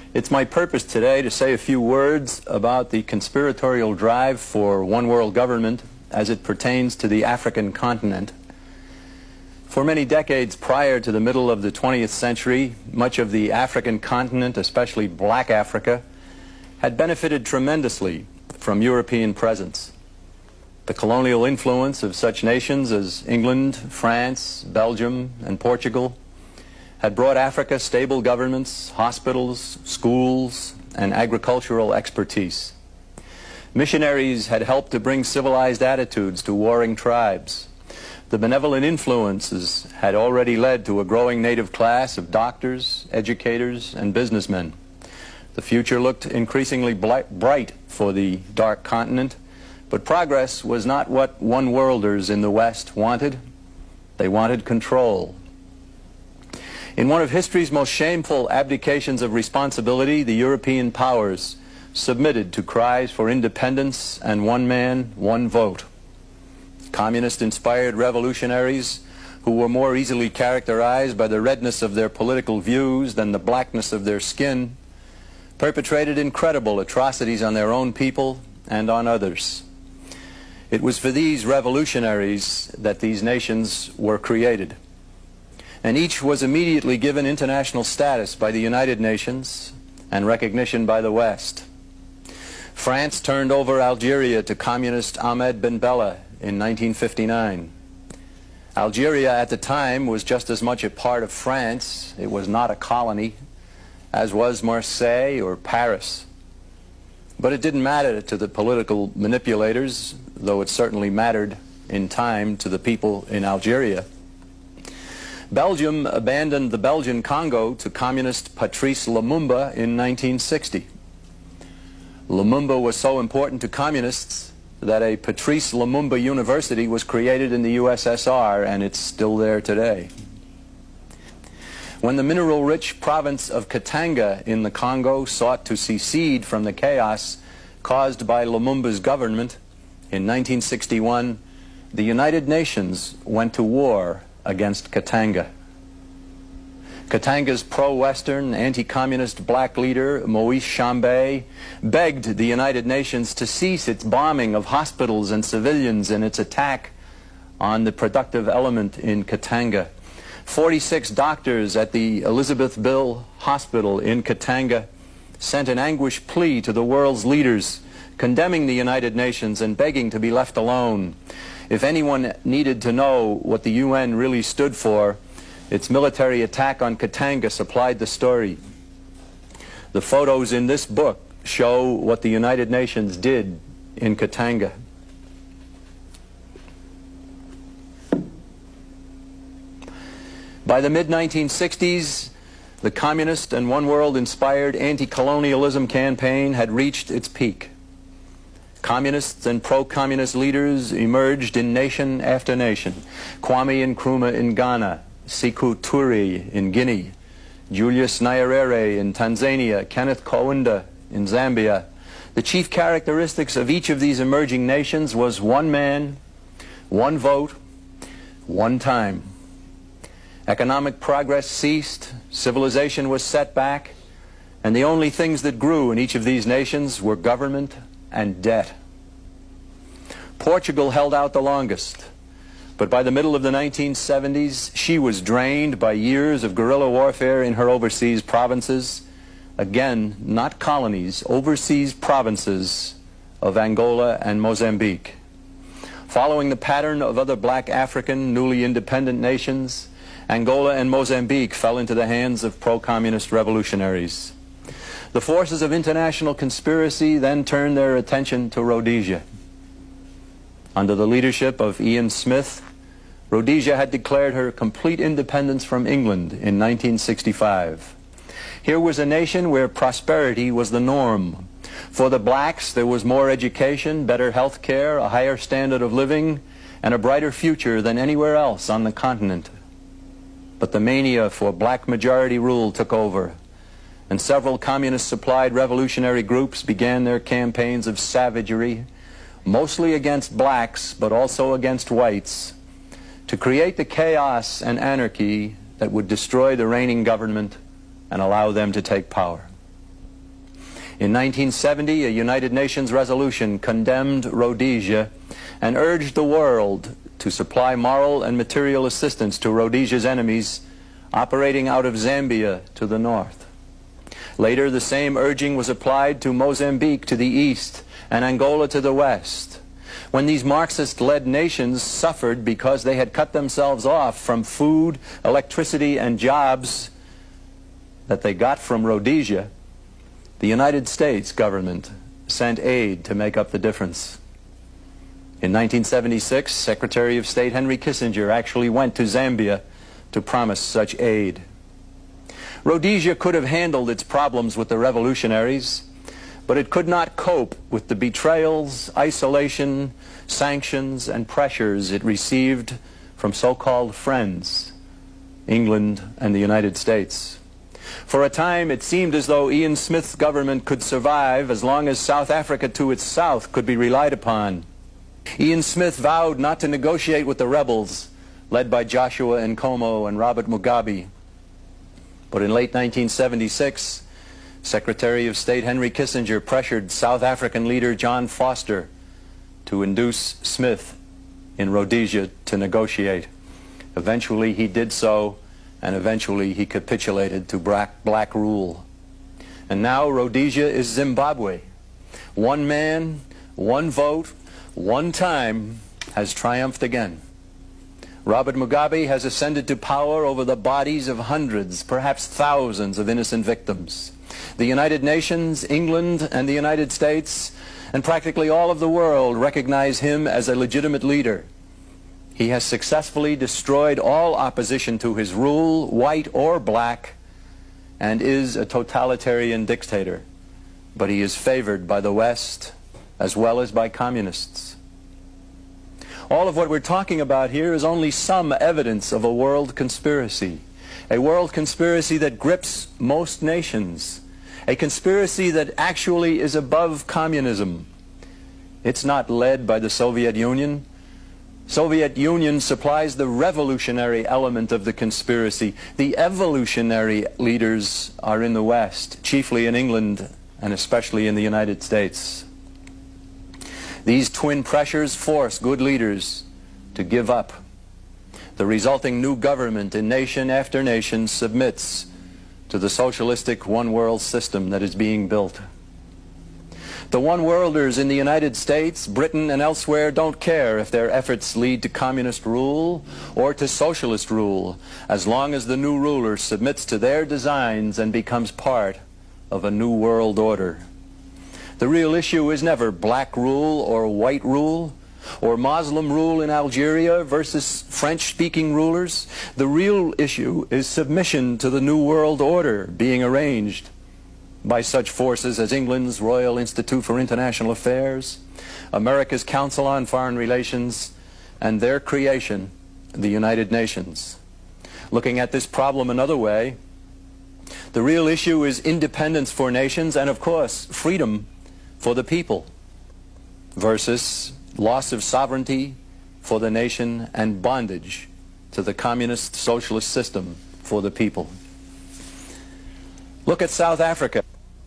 It's my purpose today to say a few words about the conspiratorial drive for one world government as it pertains to the African continent. For many decades prior to the middle of the 20th century, much of the African continent, especially black Africa, had benefited tremendously from European presence. The colonial influence of such nations as England, France, Belgium, and Portugal had brought Africa stable governments, hospitals, schools, and agricultural expertise. Missionaries had helped to bring civilized attitudes to warring tribes. The benevolent influences had already led to a growing native class of doctors, educators, and businessmen. The future looked increasingly bright for the dark continent, but progress was not what one-worlders in the West wanted. They wanted control. In one of history's most shameful abdications of responsibility, the European powers submitted to cries for independence and one man, one vote. Communist-inspired revolutionaries who were more easily characterized by the redness of their political views than the blackness of their skin perpetrated incredible atrocities on their own people and on others. It was for these revolutionaries that these nations were created. And each was immediately given international status by the United Nations and recognition by the West. France turned over Algeria to communist Ahmed Ben Bella in 1959. Algeria at the time was just as much a part of France, it was not a colony, as was Marseille or Paris. But it didn't matter to the political manipulators, though it certainly mattered in time to the people in Algeria. Belgium abandoned the Belgian Congo to communist Patrice Lumumba in 1960. Lumumba was so important to communists that a Patrice Lumumba University was created in the USSR, and it's still there today. When the mineral-rich province of Katanga in the Congo sought to secede from the chaos caused by Lumumba's government, in 1961, the United Nations went to war against Katanga. Katanga's pro-Western, anti-communist black leader, Moïse Chambé, begged the United Nations to cease its bombing of hospitals and civilians and its attack on the productive element in Katanga. 46 doctors at the Elizabethville Hospital in Katanga sent an anguished plea to the world's leaders, condemning the United Nations and begging to be left alone. If anyone needed to know what the UN really stood for, its military attack on Katanga supplied the story. The photos in this book show what the United Nations did in Katanga. By the mid-1960s, the communist and one world-inspired anti-colonialism campaign had reached its peak. Communists and pro-communist leaders emerged in nation after nation. Kwame Nkrumah in Ghana, Sekou Touré in Guinea, Julius Nyerere in Tanzania, Kenneth Kaunda in Zambia. The chief characteristics of each of these emerging nations was one man, one vote, one time. Economic progress ceased, civilization was set back, and the only things that grew in each of these nations were government and debt. Portugal held out the longest, but by the middle of the 1970s, she was drained by years of guerrilla warfare in her overseas provinces. Again, not colonies, overseas provinces of Angola and Mozambique. Following the pattern of other black African, newly independent nations, Angola and Mozambique fell into the hands of pro-communist revolutionaries. The forces of international conspiracy then turned their attention to Rhodesia. Under the leadership of Ian Smith, Rhodesia had declared her complete independence from England in 1965. Here was a nation where prosperity was the norm. For the blacks, there was more education, better health care, a higher standard of living, and a brighter future than anywhere else on the continent. But the mania for black majority rule took over, and several communist-supplied revolutionary groups began their campaigns of savagery, mostly against blacks, but also against whites, to create the chaos and anarchy that would destroy the reigning government and allow them to take power. In 1970, a United Nations resolution condemned Rhodesia and urged the world to supply moral and material assistance to Rhodesia's enemies operating out of Zambia to the north. Later, the same urging was applied to Mozambique to the east and Angola to the west. When these Marxist-led nations suffered because they had cut themselves off from food, electricity, and jobs that they got from Rhodesia, the United States government sent aid to make up the difference. In 1976, Secretary of State Henry Kissinger actually went to Zambia to promise such aid. Rhodesia could have handled its problems with the revolutionaries, but it could not cope with the betrayals, isolation, sanctions, and pressures it received from so-called friends, England and the United States. For a time, it seemed as though Ian Smith's government could survive as long as South Africa to its south could be relied upon. Ian Smith vowed not to negotiate with the rebels, led by Joshua Nkomo and Robert Mugabe. But in late 1976, Secretary of State Henry Kissinger pressured South African leader John Foster to induce Smith in Rhodesia to negotiate. Eventually he did so, and eventually he capitulated to black rule. And now Rhodesia is Zimbabwe. One man, one vote, one time has triumphed again. Robert Mugabe has ascended to power over the bodies of hundreds, perhaps thousands of innocent victims. The United Nations, England, and the United States, and practically all of the world recognize him as a legitimate leader. He has successfully destroyed all opposition to his rule, white or black, and is a totalitarian dictator. But he is favored by the West as well as by communists. All of what we're talking about here is only some evidence of a world conspiracy that grips most nations, a conspiracy that actually is above communism. It's not led by the Soviet Union. Soviet Union supplies the revolutionary element of the conspiracy. The evolutionary leaders are in the West, chiefly in England and especially in the United States. These twin pressures force good leaders to give up. The resulting new government in nation after nation submits to the socialistic one-world system that is being built. The one-worlders in the United States, Britain, and elsewhere don't care if their efforts lead to communist rule or to socialist rule, as long as the new ruler submits to their designs and becomes part of a new world order. The real issue is never black rule or white rule, or Muslim rule in Algeria versus French-speaking rulers. The real issue is submission to the New World Order being arranged by such forces as England's Royal Institute for International Affairs, America's Council on Foreign Relations, and their creation, the United Nations. Looking at this problem another way, the real issue is independence for nations and, of course, freedom for the people versus loss of sovereignty for the nation and bondage to the communist socialist system for the people. Look at South Africa.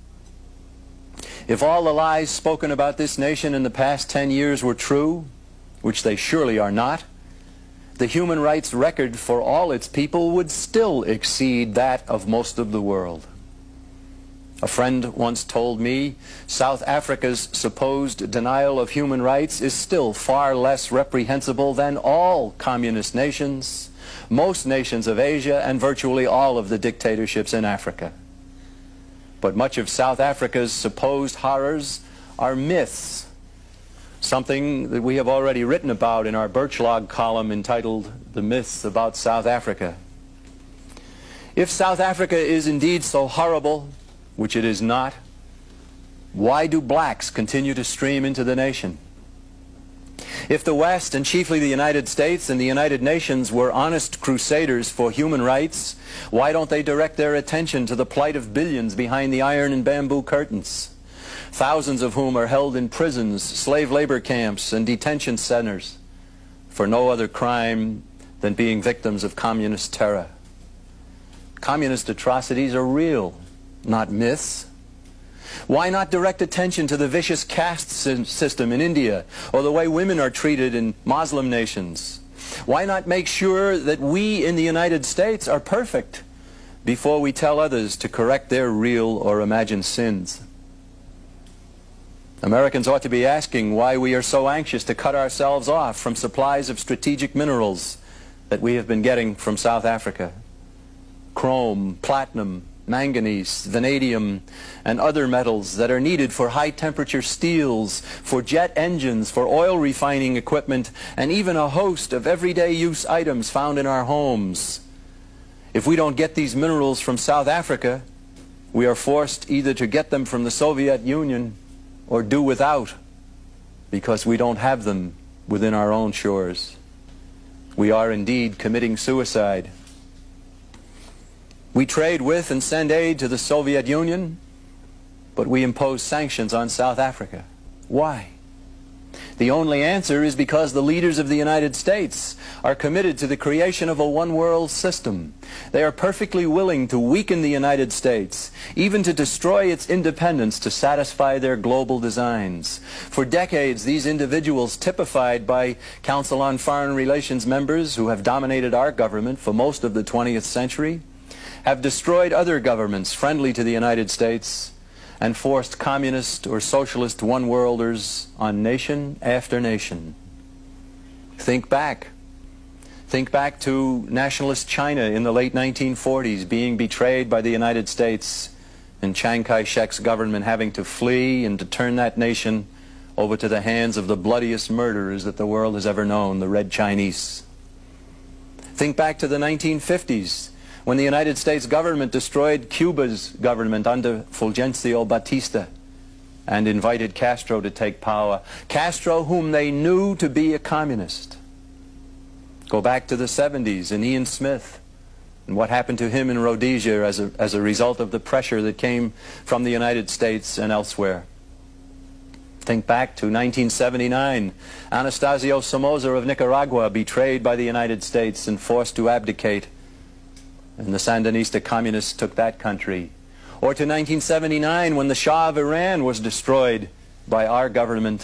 If all the lies spoken about this nation in the past 10 years were true, which they surely are not, the human rights record for all its people would still exceed that of most of the world. A friend once told me South Africa's supposed denial of human rights is still far less reprehensible than all communist nations, most nations of Asia, and virtually all of the dictatorships in Africa. But much of South Africa's supposed horrors are myths, something that we have already written about in our Birchlog column entitled "The Myths About South Africa." If South Africa is indeed so horrible, which it is not, why do blacks continue to stream into the nation? If the West, and chiefly the United States and the United Nations, were honest crusaders for human rights, why don't they direct their attention to the plight of billions behind the iron and bamboo curtains, thousands of whom are held in prisons, slave labor camps, and detention centers for no other crime than being victims of communist terror? Communist atrocities are real, not myths. Why not direct attention to the vicious caste system in India, or the way women are treated in Muslim nations? Why not make sure that we in the United States are perfect before we tell others to correct their real or imagined sins? Americans ought to be asking why we are so anxious to cut ourselves off from supplies of strategic minerals that we have been getting from South Africa. Chrome, platinum, manganese, vanadium, and other metals that are needed for high-temperature steels, for jet engines, for oil refining equipment, and even a host of everyday use items found in our homes. If we don't get these minerals from South Africa, we are forced either to get them from the Soviet Union or do without, because we don't have them within our own shores. We are indeed committing suicide. We trade with and send aid to the Soviet Union, but we impose sanctions on South Africa. Why? The only answer is because the leaders of the United States are committed to the creation of a one-world system. They are perfectly willing to weaken the United States, even to destroy its independence to satisfy their global designs. For decades, these individuals, typified by Council on Foreign Relations members who have dominated our government for most of the 20th century, have destroyed other governments friendly to the United States and forced communist or socialist one-worlders on nation after nation. Think back. Think back to nationalist China in the late 1940s being betrayed by the United States and Chiang Kai-shek's government having to flee and to turn that nation over to the hands of the bloodiest murderers that the world has ever known, the Red Chinese. Think back to the 1950s when the United States government destroyed Cuba's government under Fulgencio Batista and invited Castro to take power. Castro, whom they knew to be a communist. Go back to the 70s and Ian Smith and what happened to him in Rhodesia as a result of the pressure that came from the United States and elsewhere. Think back to 1979, Anastasio Somoza of Nicaragua betrayed by the United States and forced to abdicate, and the Sandinista communists took that country. Or to 1979 when the Shah of Iran was destroyed by our government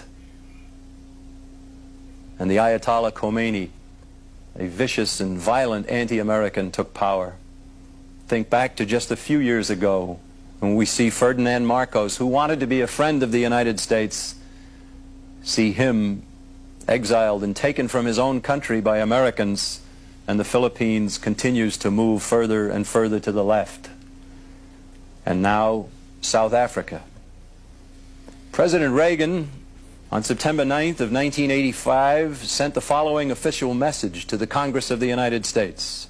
and the Ayatollah Khomeini, a vicious and violent anti-American, took power. Think back to just a few years ago when we see Ferdinand Marcos, who wanted to be a friend of the United States, see him exiled and taken from his own country by Americans, and the Philippines continues to move further and further to the left. And now, South Africa. President Reagan, on September 9th of 1985, sent the following official message to the Congress of the United States.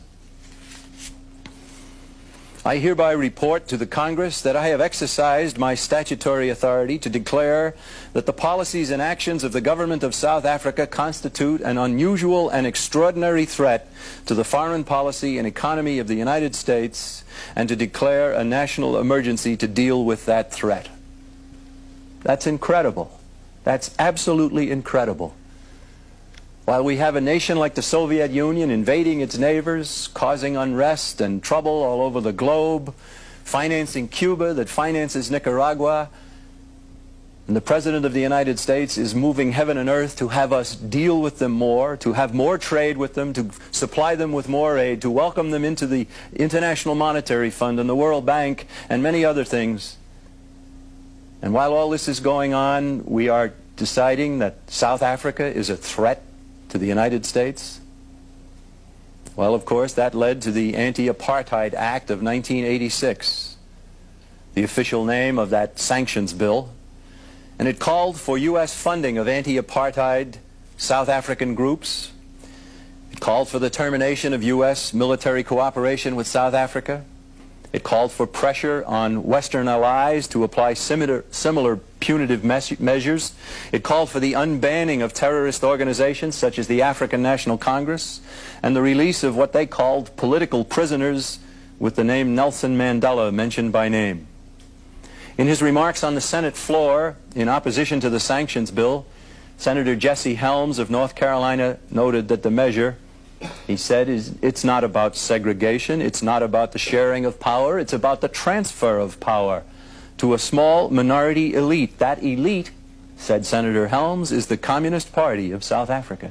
I hereby report to the Congress that I have exercised my statutory authority to declare that the policies and actions of the government of South Africa constitute an unusual and extraordinary threat to the foreign policy and economy of the United States, and to declare a national emergency to deal with that threat. That's incredible. That's absolutely incredible. While we have a nation like the Soviet Union invading its neighbors, causing unrest and trouble all over the globe, financing Cuba that finances Nicaragua, and the President of the United States is moving heaven and earth to have us deal with them more, to have more trade with them, to supply them with more aid, to welcome them into the International Monetary Fund and the World Bank and many other things. And while all this is going on, we are deciding that South Africa is a threat to the United States? Well, of course, that led to the Anti-Apartheid Act of 1986, the official name of that sanctions bill, and it called for U.S. funding of anti-apartheid South African groups. It called for the termination of U.S. military cooperation with South Africa. It called for pressure on Western allies to apply similar punitive measures. It called for the unbanning of terrorist organizations such as the African National Congress and the release of what they called political prisoners with the name Nelson Mandela mentioned by name. In his remarks on the Senate floor in opposition to the sanctions bill, Senator Jesse Helms of North Carolina noted that the measure, he said, it's not about segregation, it's not about the sharing of power, it's about the transfer of power to a small minority elite. That elite, said Senator Helms, is the Communist Party of South Africa.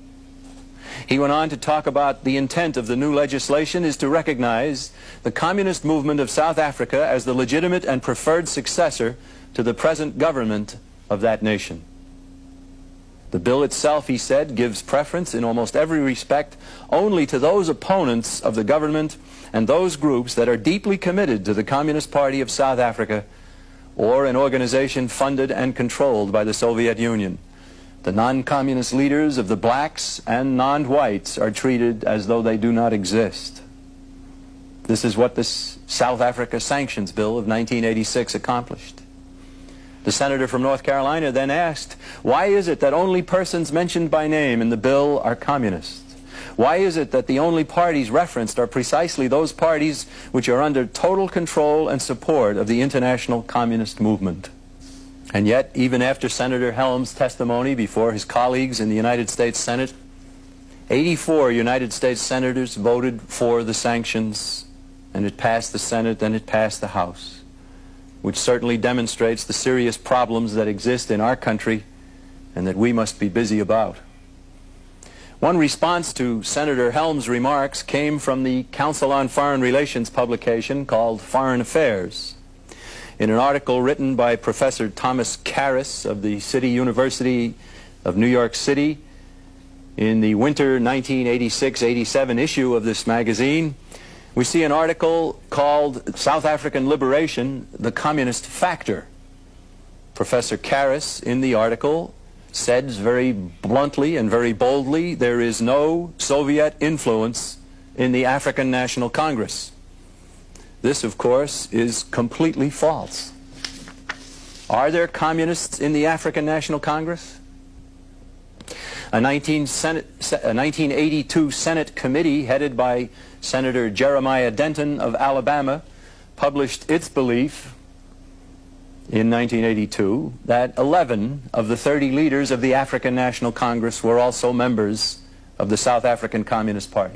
He went on to talk about the intent of the new legislation is to recognize the communist movement of South Africa as the legitimate and preferred successor to the present government of that nation. The bill itself, he said, gives preference in almost every respect only to those opponents of the government and those groups that are deeply committed to the Communist Party of South Africa or an organization funded and controlled by the Soviet Union. The non-communist leaders of the blacks and non-whites are treated as though they do not exist. This is what the South Africa Sanctions Bill of 1986 accomplished. The senator from North Carolina then asked, why is it that only persons mentioned by name in the bill are communists? Why is it that the only parties referenced are precisely those parties which are under total control and support of the international communist movement? And yet, even after Senator Helms' testimony before his colleagues in the United States Senate, 84 United States senators voted for the sanctions, and it passed the Senate and it passed the House, which certainly demonstrates the serious problems that exist in our country and that we must be busy about. One response to Senator Helms' remarks came from the Council on Foreign Relations publication called Foreign Affairs. In an article written by Professor Thomas Karras of the City University of New York City in the winter 1986-87 issue of this magazine, we see an article called South African Liberation, the Communist Factor. Professor Karras in the article says very bluntly and very boldly, there is no Soviet influence in the African National Congress. This, of course, is completely false. Are there communists in the African National Congress? A 1982 Senate committee headed by Senator Jeremiah Denton of Alabama published its belief in 1982 that 11 of the 30 leaders of the African National Congress were also members of the South African Communist Party.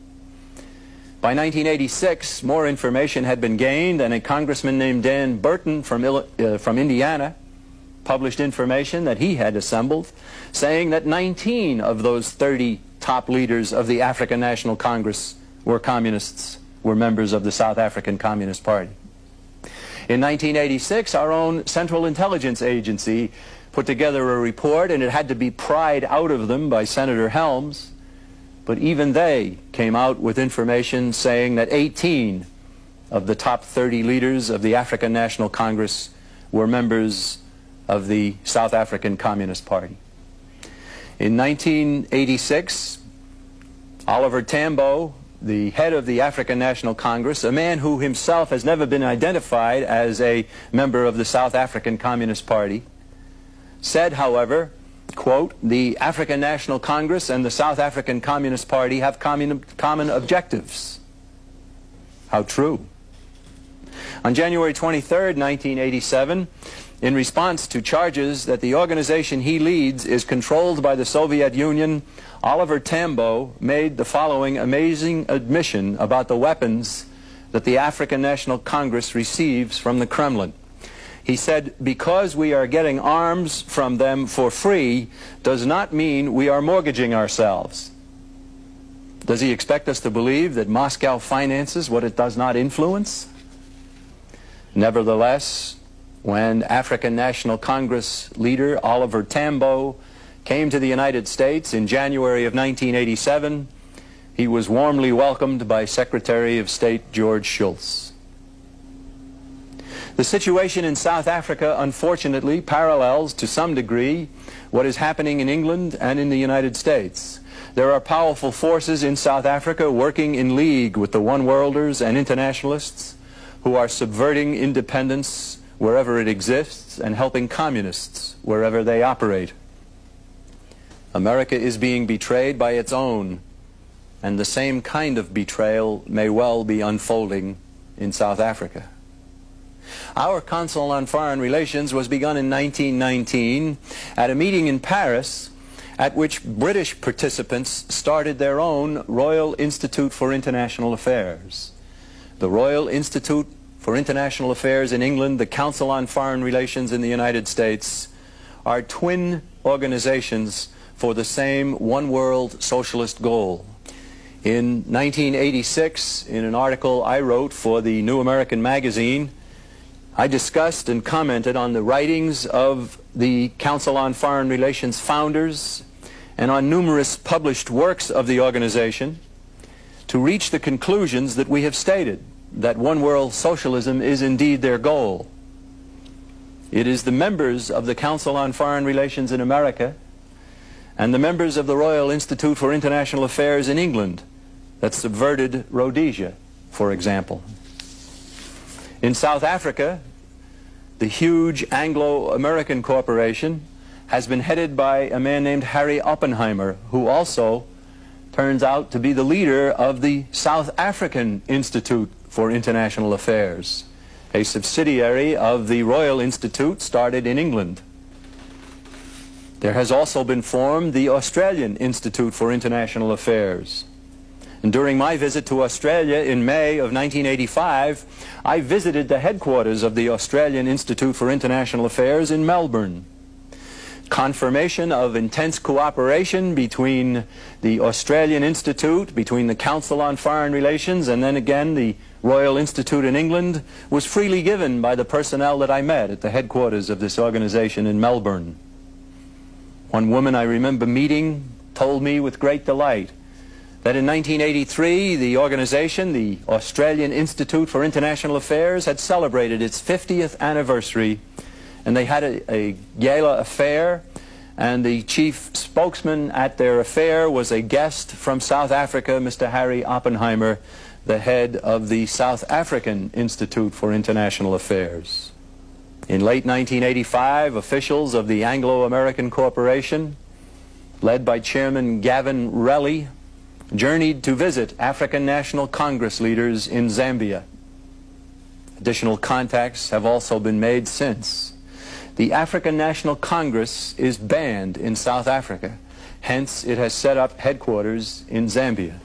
By 1986, more information had been gained, and a congressman named Dan Burton from Indiana published information that he had assembled, saying that 19 of those 30 top leaders of the African National Congress were communists, were members of the South African Communist Party. In 1986, our own Central Intelligence Agency put together a report, and it had to be pried out of them by Senator Helms, but even they came out with information saying that 18 of the top 30 leaders of the African National Congress were members of the South African Communist Party. In 1986, Oliver Tambo, the head of the African National Congress, a man who himself has never been identified as a member of the South African Communist Party, said, however, quote, the African National Congress and the South African Communist Party have common objectives. How true. On January 23rd, 1987, in response to charges that the organization he leads is controlled by the Soviet Union, Oliver Tambo made the following amazing admission about the weapons that the African National Congress receives from the Kremlin. He said, because we are getting arms from them for free does not mean we are mortgaging ourselves. Does he expect us to believe that Moscow finances what it does not influence? Nevertheless, when African National Congress leader Oliver Tambo came to the United States in January of 1987, he was warmly welcomed by Secretary of State George Shultz. The situation in South Africa, unfortunately, parallels to some degree what is happening in England and in the United States. There are powerful forces in South Africa working in league with the one-worlders and internationalists who are subverting independence wherever it exists and helping communists wherever they operate. America is being betrayed by its own, and the same kind of betrayal may well be unfolding in South Africa. Our Council on Foreign Relations was begun in 1919 at a meeting in Paris at which British participants started their own Royal Institute for International Affairs. The Royal Institute for International Affairs in England, the Council on Foreign Relations in the United States, are twin organizations for the same one world socialist goal. In 1986, in an article I wrote for the New American Magazine, I discussed and commented on the writings of the Council on Foreign Relations founders and on numerous published works of the organization to reach the conclusions that we have stated, that one world socialism is indeed their goal. It is the members of the Council on Foreign Relations in America and the members of the Royal Institute for International Affairs in England that subverted Rhodesia, for example. In South Africa, the huge Anglo-American corporation has been headed by a man named Harry Oppenheimer, who also turns out to be the leader of the South African Institute for International Affairs, a subsidiary of the Royal Institute started in England. There has also been formed the Australian Institute for International Affairs. And during my visit to Australia in May of 1985, I visited the headquarters of the Australian Institute for International Affairs in Melbourne. Confirmation of intense cooperation between the Australian Institute, between the Council on Foreign Relations, and then again the Royal Institute in England was freely given by the personnel that I met at the headquarters of this organization in Melbourne. One woman I remember meeting told me with great delight that in 1983 the organization, the Australian Institute for International Affairs, had celebrated its 50th anniversary, and they had a gala affair, and the chief spokesman at their affair was a guest from South Africa, Mr. Harry Oppenheimer, the head of the South African Institute for International Affairs. In late 1985, officials of the Anglo-American Corporation, led by Chairman Gavin Relly, journeyed to visit African National Congress leaders in Zambia. Additional contacts have also been made since. The African National Congress is banned in South Africa. Hence, it has set up headquarters in Zambia.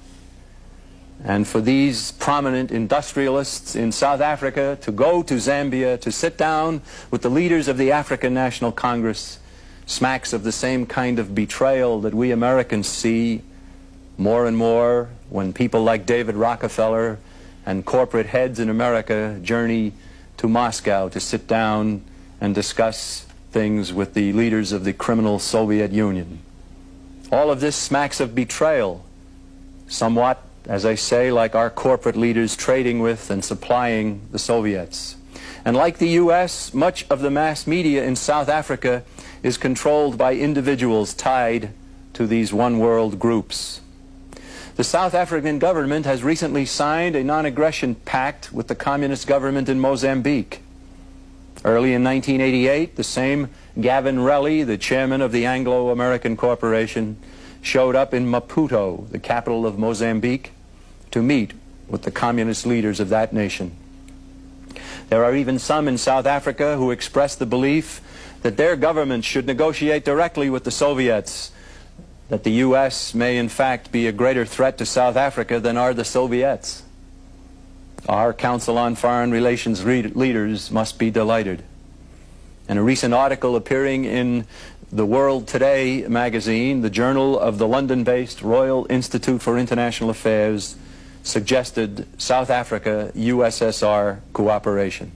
And for these prominent industrialists in South Africa to go to Zambia to sit down with the leaders of the African National Congress smacks of the same kind of betrayal that we Americans see more and more when people like David Rockefeller and corporate heads in America journey to Moscow to sit down and discuss things with the leaders of the criminal Soviet Union. All of this smacks of betrayal, somewhat, as I say, like our corporate leaders trading with and supplying the Soviets. And like the U.S., much of the mass media in South Africa is controlled by individuals tied to these one-world groups. The South African government has recently signed a non-aggression pact with the communist government in Mozambique. Early in 1988, the same Gavin Relly, the chairman of the Anglo-American Corporation, showed up in Maputo, the capital of Mozambique, to meet with the communist leaders of that nation. There are even some in South Africa who express the belief that their government should negotiate directly with the Soviets, that the U.S. may in fact be a greater threat to South Africa than are the Soviets. Our Council on Foreign Relations leaders must be delighted. In a recent article appearing in the World Today magazine, the journal of the London-based Royal Institute for International Affairs suggested South Africa-USSR cooperation.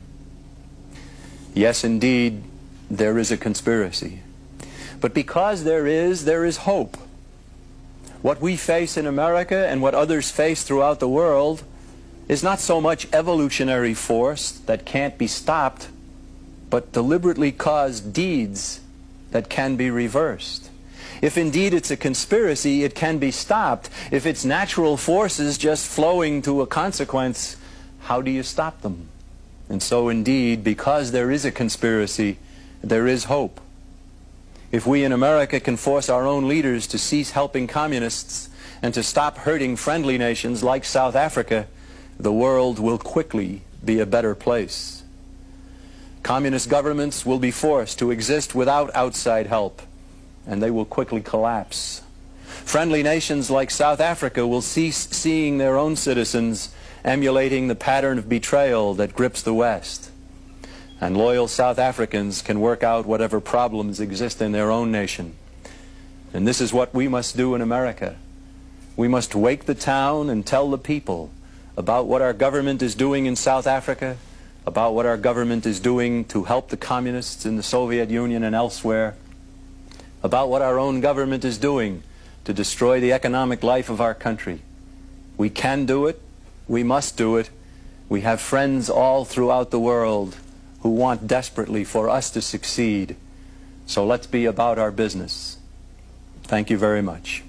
Yes, indeed, there is a conspiracy. But because there is hope. What we face in America and what others face throughout the world is not so much evolutionary force that can't be stopped, but deliberately caused deeds that can be reversed. If indeed it's a conspiracy, it can be stopped. If it's natural forces just flowing to a consequence, how do you stop them? And so indeed, because there is a conspiracy, there is hope. If we in America can force our own leaders to cease helping communists and to stop hurting friendly nations like South Africa, the world will quickly be a better place. Communist governments will be forced to exist without outside help, and they will quickly collapse. Friendly nations like South Africa will cease seeing their own citizens emulating the pattern of betrayal that grips the West. And loyal South Africans can work out whatever problems exist in their own nation. And this is what we must do in America. We must wake the town and tell the people about what our government is doing in South Africa, about what our government is doing to help the communists in the Soviet Union and elsewhere, about what our own government is doing to destroy the economic life of our country. We can do it. We must do it. We have friends all throughout the world who want desperately for us to succeed. So let's be about our business. Thank you very much.